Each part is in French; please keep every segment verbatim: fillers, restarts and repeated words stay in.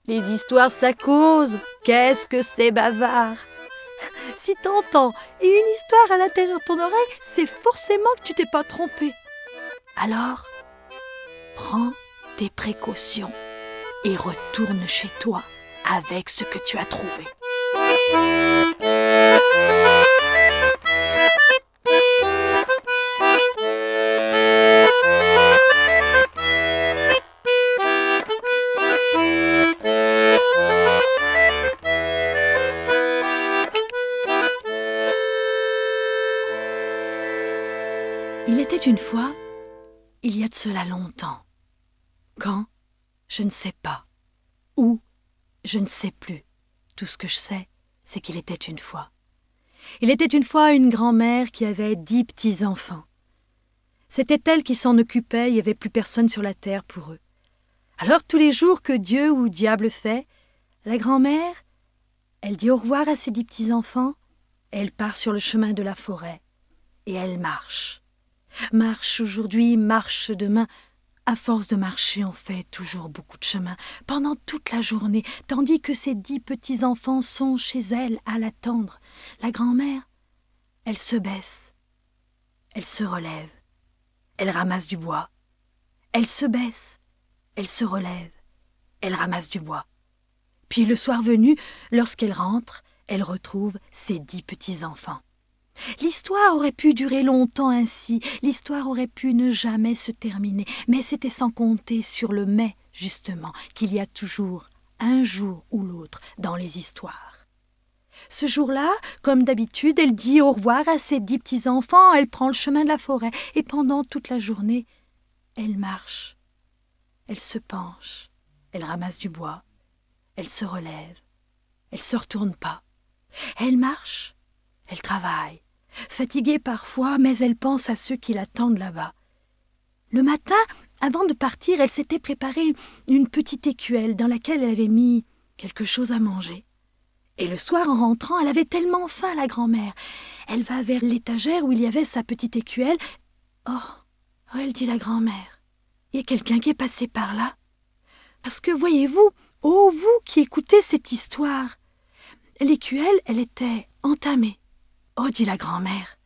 Les histoires, ça cause. Qu'est-ce que c'est bavard. Si t'entends une histoire à l'intérieur de ton oreille, c'est forcément que tu t'es pas trompé. Alors, prends tes précautions et retourne chez toi avec ce que tu as trouvé. Il était une fois, il y a de cela longtemps. Quand? Je ne sais pas. Où? Je ne sais plus. Tout ce que je sais, c'est qu'il était une fois. Il était une fois une grand-mère qui avait dix petits-enfants. C'était elle qui s'en occupait, il n'y avait plus personne sur la terre pour eux. Alors tous les jours que Dieu ou diable fait, la grand-mère, elle dit au revoir à ses dix petits-enfants, elle part sur le chemin de la forêt et elle marche. Marche aujourd'hui, marche demain. À force de marcher, on fait toujours beaucoup de chemin, pendant toute la journée, tandis que ses dix petits-enfants sont chez elle à l'attendre. La grand-mère, elle se baisse, elle se relève, elle ramasse du bois. Elle se baisse, elle se relève, elle ramasse du bois. Puis le soir venu, lorsqu'elle rentre, elle retrouve ses dix petits-enfants. L'histoire aurait pu durer longtemps ainsi, l'histoire aurait pu ne jamais se terminer, mais c'était sans compter sur le mais, justement, qu'il y a toujours un jour ou l'autre dans les histoires. Ce jour-là, comme d'habitude, elle dit au revoir à ses dix petits-enfants, elle prend le chemin de la forêt, et pendant toute la journée, elle marche, elle se penche, elle ramasse du bois, elle se relève, elle se retourne pas, elle marche, elle travaille, fatiguée parfois, mais elle pense à ceux qui l'attendent là-bas. Le matin, avant de partir, elle s'était préparé une petite écuelle dans laquelle elle avait mis quelque chose à manger. Et le soir, en rentrant, elle avait tellement faim, la grand-mère. Elle va vers l'étagère où il y avait sa petite écuelle. Oh, oh elle dit la grand-mère, il y a quelqu'un qui est passé par là. Parce que, voyez-vous, oh, vous qui écoutez cette histoire, l'écuelle, elle était entamée. Oh, dit la grand-mère,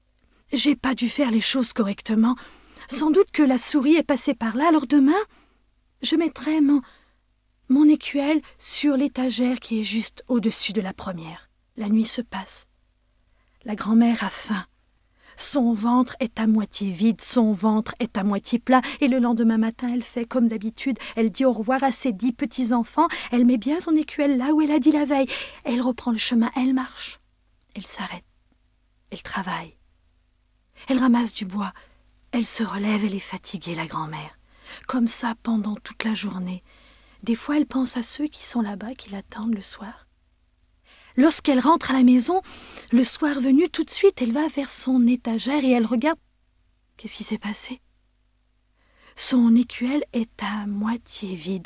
j'ai pas dû faire les choses correctement. Sans doute que la souris est passée par là, alors demain, je mettrai mon, mon écuelle sur l'étagère qui est juste au-dessus de la première. La nuit se passe. La grand-mère a faim. Son ventre est à moitié vide, son ventre est à moitié plein, et le lendemain matin, elle fait comme d'habitude. Elle dit au revoir à ses dix petits-enfants, elle met bien son écuelle là où elle a dit la veille. Elle reprend le chemin, elle marche, elle s'arrête. Elle travaille. Elle ramasse du bois. Elle se relève, elle est fatiguée, la grand-mère. Comme ça, pendant toute la journée. Des fois, elle pense à ceux qui sont là-bas, qui l'attendent le soir. Lorsqu'elle rentre à la maison, le soir venu, tout de suite, elle va vers son étagère et elle regarde. Qu'est-ce qui s'est passé? Son écuelle est à moitié vide.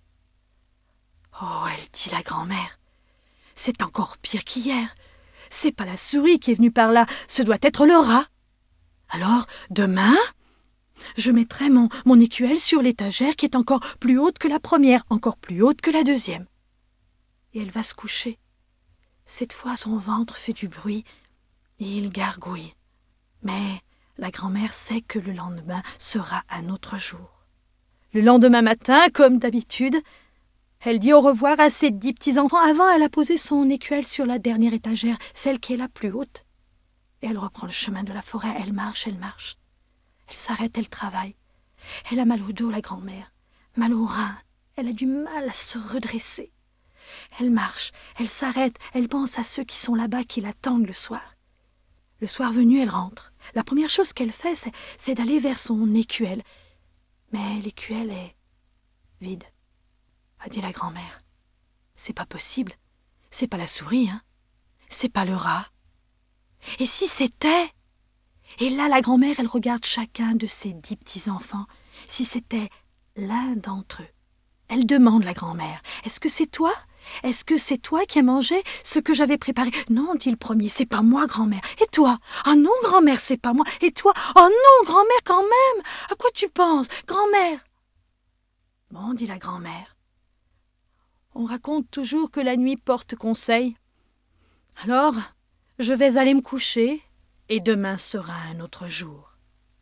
Oh, elle dit la grand-mère, c'est encore pire qu'hier. C'est pas la souris qui est venue par là, ce doit être le rat. Alors, demain, je mettrai mon, mon écuelle sur l'étagère qui est encore plus haute que la première, encore plus haute que la deuxième. Et elle va se coucher. Cette fois, son ventre fait du bruit et il gargouille. Mais la grand-mère sait que le lendemain sera un autre jour. Le lendemain matin, comme d'habitude, elle dit au revoir à ses dix petits-enfants. Avant, elle a posé son écuelle sur la dernière étagère, celle qui est la plus haute. Et elle reprend le chemin de la forêt. Elle marche, elle marche. Elle s'arrête, elle travaille. Elle a mal au dos, la grand-mère. Mal au rein. Elle a du mal à se redresser. Elle marche, elle s'arrête, elle pense à ceux qui sont là-bas, qui l'attendent le soir. Le soir venu, elle rentre. La première chose qu'elle fait, c'est, c'est d'aller vers son écuelle. Mais l'écuelle est vide. A dit la grand-mère. C'est pas possible. C'est pas la souris, hein. C'est pas le rat. Et si c'était? Et là, la grand-mère, elle regarde chacun de ses dix petits-enfants. Si c'était l'un d'entre eux. Elle demande la grand-mère. Est-ce que c'est toi? Est-ce que c'est toi qui as mangé ce que j'avais préparé? Non, dit le premier, c'est pas moi, grand-mère. Et toi? Ah non, grand-mère, c'est pas moi. Et toi? Oh non, grand-mère, quand même. À quoi tu penses, grand-mère? Bon, dit la grand-mère. On raconte toujours que la nuit porte conseil. Alors, je vais aller me coucher, et demain sera un autre jour. »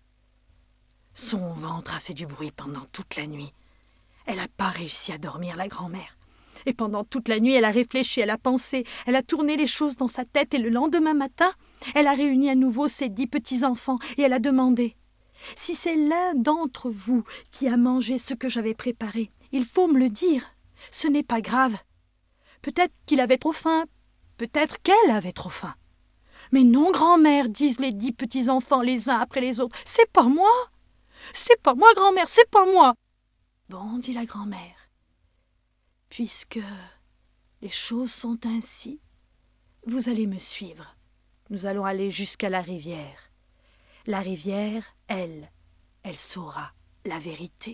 Son ventre a fait du bruit pendant toute la nuit. Elle n'a pas réussi à dormir, la grand-mère. Et pendant toute la nuit, elle a réfléchi, elle a pensé, elle a tourné les choses dans sa tête, et le lendemain matin, elle a réuni à nouveau ses dix petits-enfants, et elle a demandé « Si c'est l'un d'entre vous qui a mangé ce que j'avais préparé, il faut me le dire. Ce n'est pas grave. Peut-être qu'il avait trop faim, peut-être qu'elle avait trop faim. » « Mais non, grand-mère, disent les dix petits-enfants les uns après les autres, c'est pas moi. C'est pas moi, grand-mère, c'est pas moi. » Bon, dit la grand-mère, puisque les choses sont ainsi, vous allez me suivre. Nous allons aller jusqu'à la rivière. La rivière, elle, elle saura la vérité.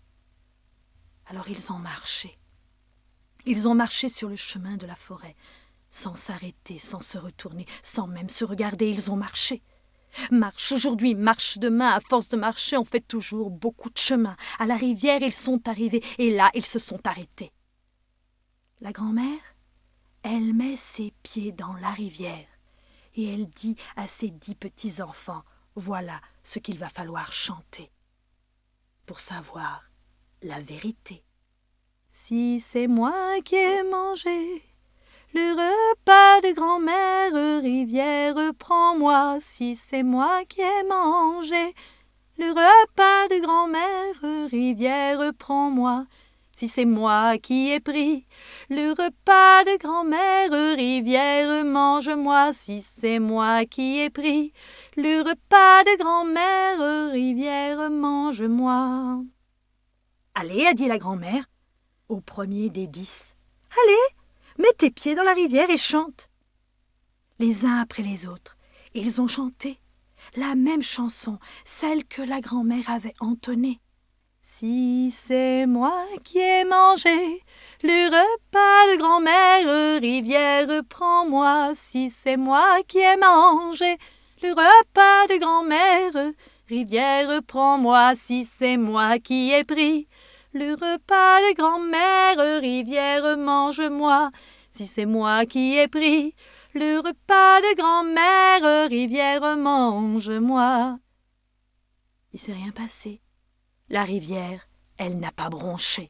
Alors ils ont marché. Ils ont marché sur le chemin de la forêt, sans s'arrêter, sans se retourner, sans même se regarder, ils ont marché. Marche aujourd'hui, marche demain, à force de marcher, on fait toujours beaucoup de chemin. À la rivière, ils sont arrivés, et là, ils se sont arrêtés. La grand-mère, elle met ses pieds dans la rivière, et elle dit à ses dix petits-enfants, voilà ce qu'il va falloir chanter, pour savoir la vérité. Si c'est moi qui ai mangé le repas de grand-mère, rivière, prends-moi. Si c'est moi qui ai mangé le repas de grand-mère, rivière, prends-moi. Si c'est moi qui ai pris le repas de grand-mère, rivière, mange-moi. Si c'est moi qui ai pris le repas de grand-mère, rivière, mange-moi. Allez, a dit la grand-mère, au premier des dix. Allez, mets tes pieds dans la rivière et chante. Les uns après les autres, ils ont chanté la même chanson, celle que la grand-mère avait entonnée. Si c'est moi qui ai mangé le repas de grand-mère, rivière, prends-moi. Si c'est moi qui ai mangé le repas de grand-mère, rivière, prends-moi. Si c'est moi qui ai pris le repas de grand-mère, rivière, mange-moi. Si c'est moi qui ai pris le repas de grand-mère, rivière, mange-moi. Il s'est rien passé. La rivière, elle n'a pas bronché.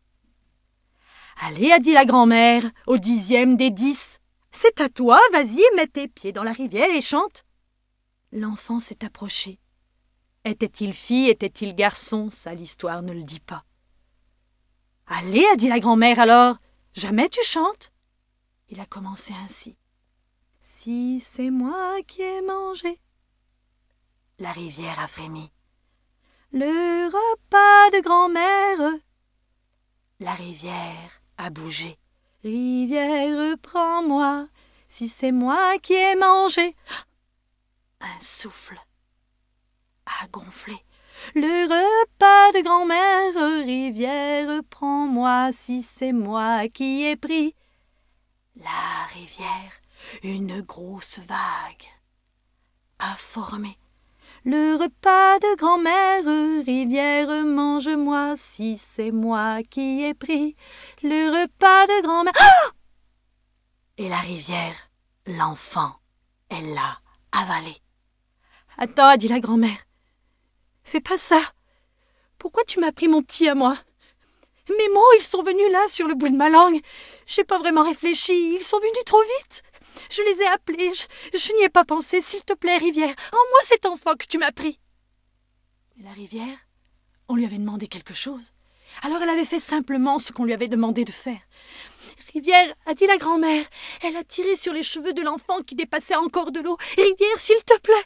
Allez, a dit la grand-mère, au dixième des dix. C'est à toi, vas-y, mets tes pieds dans la rivière et chante. L'enfant s'est approché. Était-il fille, était-il garçon, ça l'histoire ne le dit pas. Allez, a dit la grand-mère alors, jamais tu chantes. Il a commencé ainsi. Si c'est moi qui ai mangé. La rivière a frémi. Le repas de grand-mère. La rivière a bougé. Rivière, prends-moi, si c'est moi qui ai mangé. Un souffle a gonflé. Le repas de grand-mère, rivière, prends-moi, si c'est moi qui ai pris. La rivière, une grosse vague, a formé. Le repas de grand-mère, rivière, mange-moi, si c'est moi qui ai pris. Le repas de grand-mère. Ah! Et la rivière, l'enfant, elle l'a avalé. Attends, a dit la grand-mère. Fais pas ça. Pourquoi tu m'as pris mon petit à moi? Mes mots, ils sont venus là, sur le bout de ma langue. J'ai pas vraiment réfléchi, ils sont venus trop vite. Je les ai appelés, je, je n'y ai pas pensé. S'il te plaît, rivière, rends-moi cet enfant que tu m'as pris. Mais la rivière, on lui avait demandé quelque chose. Alors elle avait fait simplement ce qu'on lui avait demandé de faire. Rivière, a dit la grand-mère, elle a tiré sur les cheveux de l'enfant qui dépassait encore de l'eau. Rivière, s'il te plaît.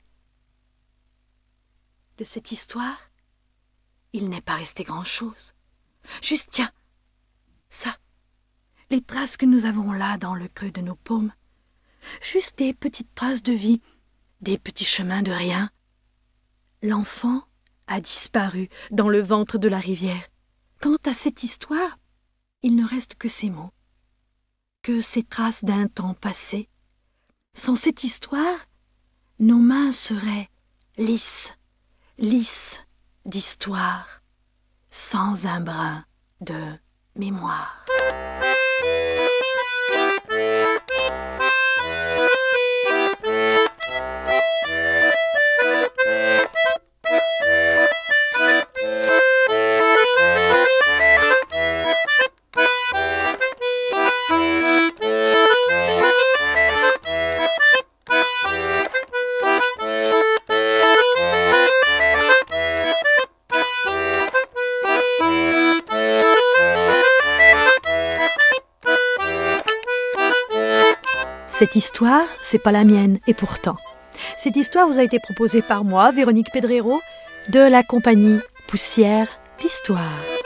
De cette histoire, il n'est pas resté grand-chose. Juste, tiens, ça, les traces que nous avons là dans le creux de nos paumes. Juste des petites traces de vie, des petits chemins de rien. L'enfant a disparu dans le ventre de la rivière. Quant à cette histoire, il ne reste que ces mots, que ces traces d'un temps passé. Sans cette histoire, nos mains seraient lisses, lisses d'histoire, sans un brin de mémoire. Cette histoire, c'est pas la mienne, et pourtant. Cette histoire vous a été proposée par moi, Véronique Pedrero, de la compagnie Poussière d'Histoire.